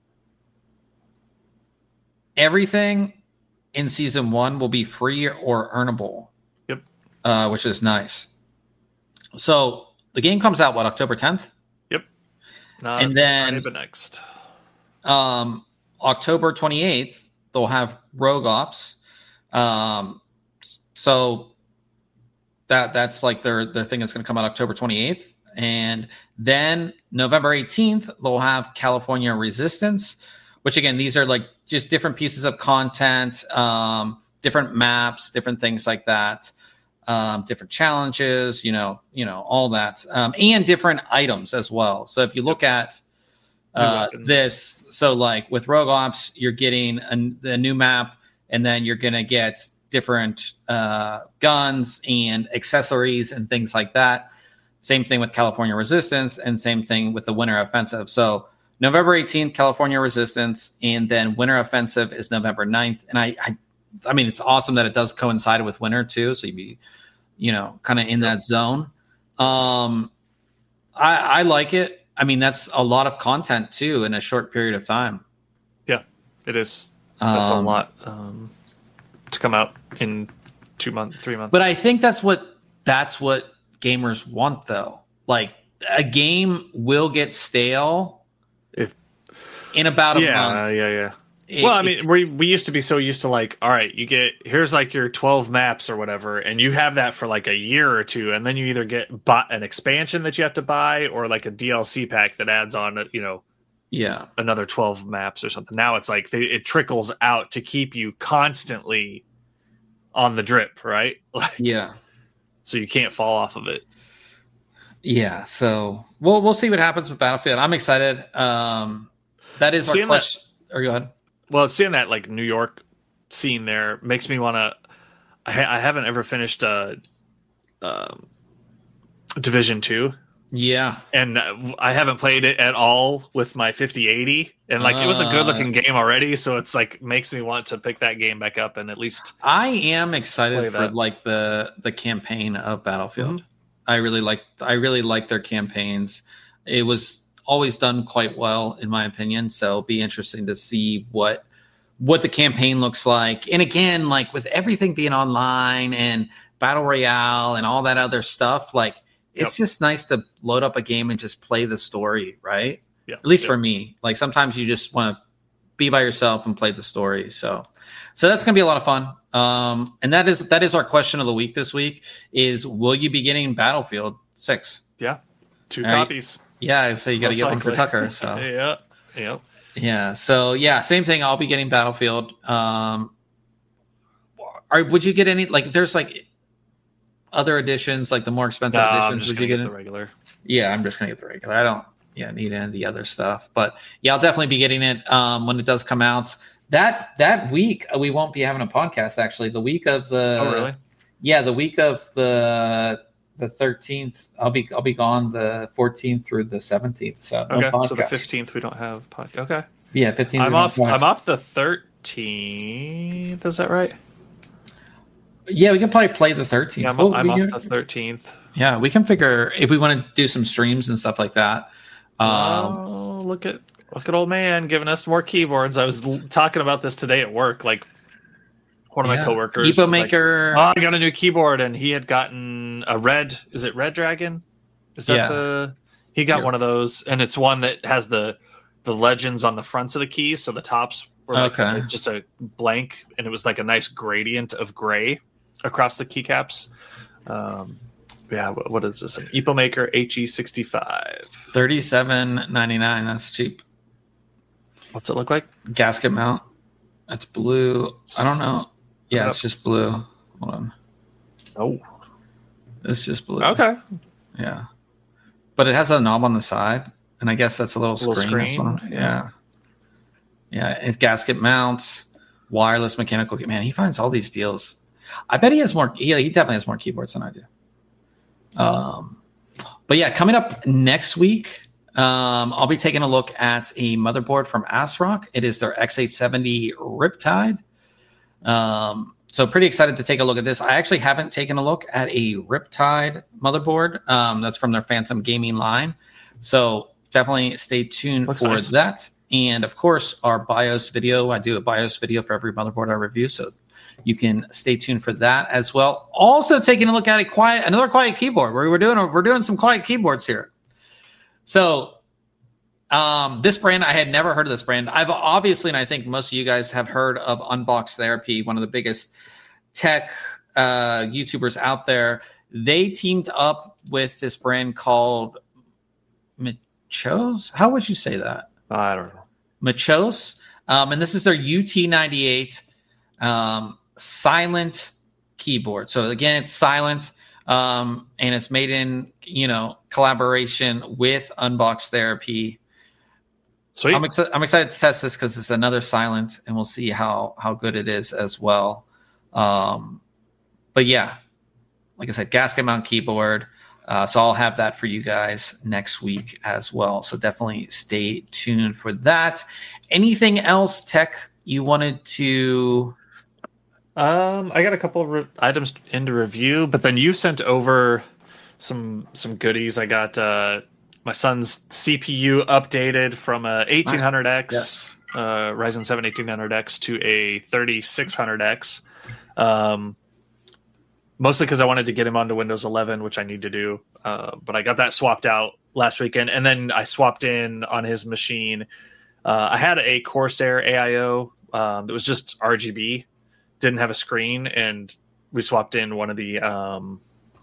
everything in season one will be free or earnable. Yep, uh, which is nice. So the game comes out what October tenth. Yep, Not and then Friday, but next um, October twenty-eighth. They'll have Rogue Ops. Um, so that that's like their, their thing that's going to come out October twenty-eighth. And then November eighteenth, they'll have California Resistance, which again, these are like just different pieces of content, um, different maps, different things like that, um, different challenges, you know, you know, all that, um, and different items as well. So if you look at Uh, this, so like with Rogue Ops, you're getting a, a new map, and then you're going to get different uh, guns and accessories and things like that. Same thing with California Resistance, and same thing with the Winter Offensive. So November eighteenth, California Resistance, and then Winter Offensive is November ninth. And I, I, I mean, it's awesome that it does coincide with winter too. So you'd be, you know, kind of in that zone. Um, I, I like it. I mean, that's a lot of content too in a short period of time. Yeah, it is. That's um, a lot um, to come out in two months, three months. But I think that's what that's what gamers want, though. Like a game will get stale if in about a yeah, month. Yeah, yeah, yeah. It, well, I mean, we we used to be so used to like, all right, you get here's like your twelve maps or whatever, and you have that for like a year or two, and then you either get bought an expansion that you have to buy or like a D L C pack that adds on, you know, yeah, another twelve maps or something. Now it's like they, it trickles out to keep you constantly on the drip, right? Like, yeah, so you can't fall off of it. Yeah, so we'll we'll see what happens with Battlefield. I'm excited. Um, that is Seeing our question. That- or go ahead. well, seeing that like New York scene there makes me want to. I, ha- I haven't ever finished uh, um, Division Two. Yeah, and I haven't played it at all with my fifty eighty, and like uh, it was a good looking game already, so it's like makes me want to pick that game back up and at least. I am excited for that. like the the campaign of Battlefield. Mm-hmm. I really like I really like their campaigns. It was always done quite well in my opinion, so it'll be interesting to see what what the campaign looks like. And again, like with everything being online and Battle Royale and all that other stuff, like it's yep. just nice to load up a game and just play the story, right? Yeah. At least yep. for me. Like sometimes you just want to be by yourself and play the story. So, so that's gonna be a lot of fun. Um, and that is that is our question of the week this week: is will you be getting Battlefield six? Yeah, two all copies. Right. Yeah, so you got to get likely. one for Tucker. So yeah, yeah, yeah. So yeah, same thing. I'll be getting Battlefield. Um, are, would you get any like? There's like. Other editions, like the more expensive no, editions, I'm just would you get, get in? the regular? Yeah, I'm just gonna get the regular. I don't, yeah, need any of the other stuff. But yeah, I'll definitely be getting it um, when it does come out. That that week we won't be having a podcast. Actually, the week of the oh really? Yeah, the week of the the thirteenth, I'll be I'll be gone the fourteenth through the seventeenth. So no okay, podcast. So the fifteenth we don't have podcast. Okay, yeah, fifteenth. I'm off. I'm off the thirteenth. Is that right? Yeah, we can probably play the thirteenth. Yeah, I'm, well, I'm off here? the thirteenth. Yeah, we can figure if we want to do some streams and stuff like that. Um, oh, look at look at old man giving us more keyboards. I was l- talking about this today at work. Like one of yeah. my coworkers, Epo Maker. Like, oh, I got a new keyboard, and he had gotten a red. Is it Red Dragon? Is that yeah. the? He got yes. one of those, and it's one that has the the legends on the fronts of the keys, so the tops were like okay. a, just a blank, and it was like a nice gradient of gray across the keycaps. Um, yeah, what, what is this? An Epo Maker H E sixty-five. thirty-seven ninety-nine. That's cheap. What's it look like? Gasket mount. That's blue. I don't know. Yeah, it's just blue. Hold on. Oh. It's just blue. Okay. Yeah. But it has a knob on the side, and I guess that's a little, a little screen. screen. Yeah. Yeah, it's gasket mounts, wireless mechanical. Man, he finds all these deals. I bet he has more. Yeah, he definitely has more keyboards than I do. Um, but yeah, coming up next week, um, I'll be taking a look at a motherboard from ASRock. It is their X eight seventy Riptide. Um, so pretty excited to take a look at this. I actually haven't taken a look at a Riptide motherboard. Um, that's from their Phantom Gaming line. So definitely stay tuned Looks for nice. that. And of course, our BIOS video. I do a BIOS video for every motherboard I review. So you can stay tuned for that as well. Also taking a look at a quiet, another quiet keyboard where we're doing, we're doing some quiet keyboards here. So um, this brand, I had never heard of this brand. I've obviously, and I think most of you guys have heard of Unbox Therapy, one of the biggest tech uh, YouTubers out there. They teamed up with this brand called Machos. How would you say that? I don't know. Machos. Um, and this is their U T ninety-eight um, silent keyboard. So again, it's silent um, and it's made in, you know, collaboration with Unbox Therapy. Sweet. I'm, exci- I'm excited to test this because it's another silent, and we'll see how how good it is as well. Um, but yeah, like I said, gasket mount keyboard. Uh, so I'll have that for you guys next week as well. So definitely stay tuned for that. Anything else, Tech, you wanted to? Um, I got a couple of re- items into review, but then you sent over some some goodies. I got uh, my son's C P U updated from a eighteen hundred X, yes. uh, Ryzen seven eighteen hundred X to a thirty-six hundred X. Um, mostly because I wanted to get him onto Windows eleven, which I need to do. Uh, but I got that swapped out last weekend, and then I swapped in on his machine. Uh, I had a Corsair A I O um, that was just R G B, didn't have a screen, and we swapped in one of the um,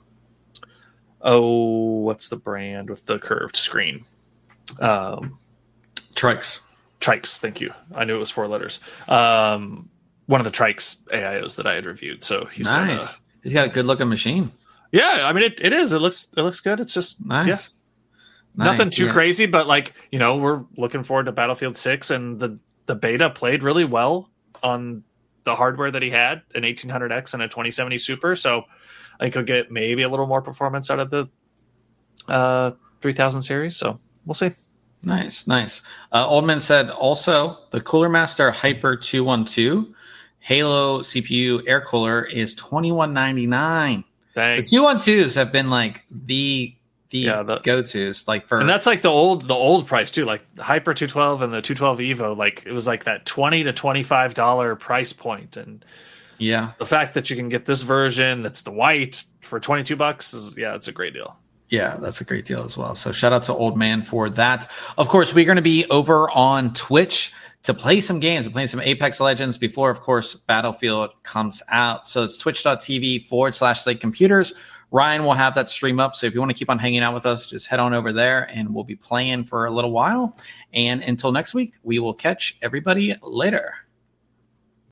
oh, what's the brand with the curved screen? Um, Trikes. Trikes, thank you. I knew it was four letters. Um, one of the Trikes A I Os that I had reviewed. So he's nice. Gonna, he's got a good looking machine. Yeah, I mean it. It is. It looks. It looks good. It's just nice. Yeah. Nice. Nothing too yeah. crazy, but like, you know, we're looking forward to Battlefield six, and the the beta played really well on the hardware that he had, an eighteen hundred X and a twenty seventy Super. So I could get maybe a little more performance out of the uh, three thousand series. So we'll see. Nice, nice. Uh, Oldman said also the Cooler Master Hyper two twelve Halo C P U air cooler is twenty-one ninety-nine. The two twelves have been like the the, yeah, the go-tos, like for and that's like the old the old price too. Like the Hyper two twelve and the two twelve Evo, like it was like that twenty to twenty-five dollar price point. And yeah, the fact that you can get this version that's the white for twenty-two bucks is yeah, it's a great deal. Yeah, that's a great deal as well. So shout out to Old Man for that. Of course, we're going to be over on Twitch to play some games. We're playing some Apex Legends before, of course, Battlefield comes out. So it's twitch.tv forward slash Slate Computers. Ryan will have that stream up. So if you want to keep on hanging out with us, just head on over there and we'll be playing for a little while. And until next week, we will catch everybody later.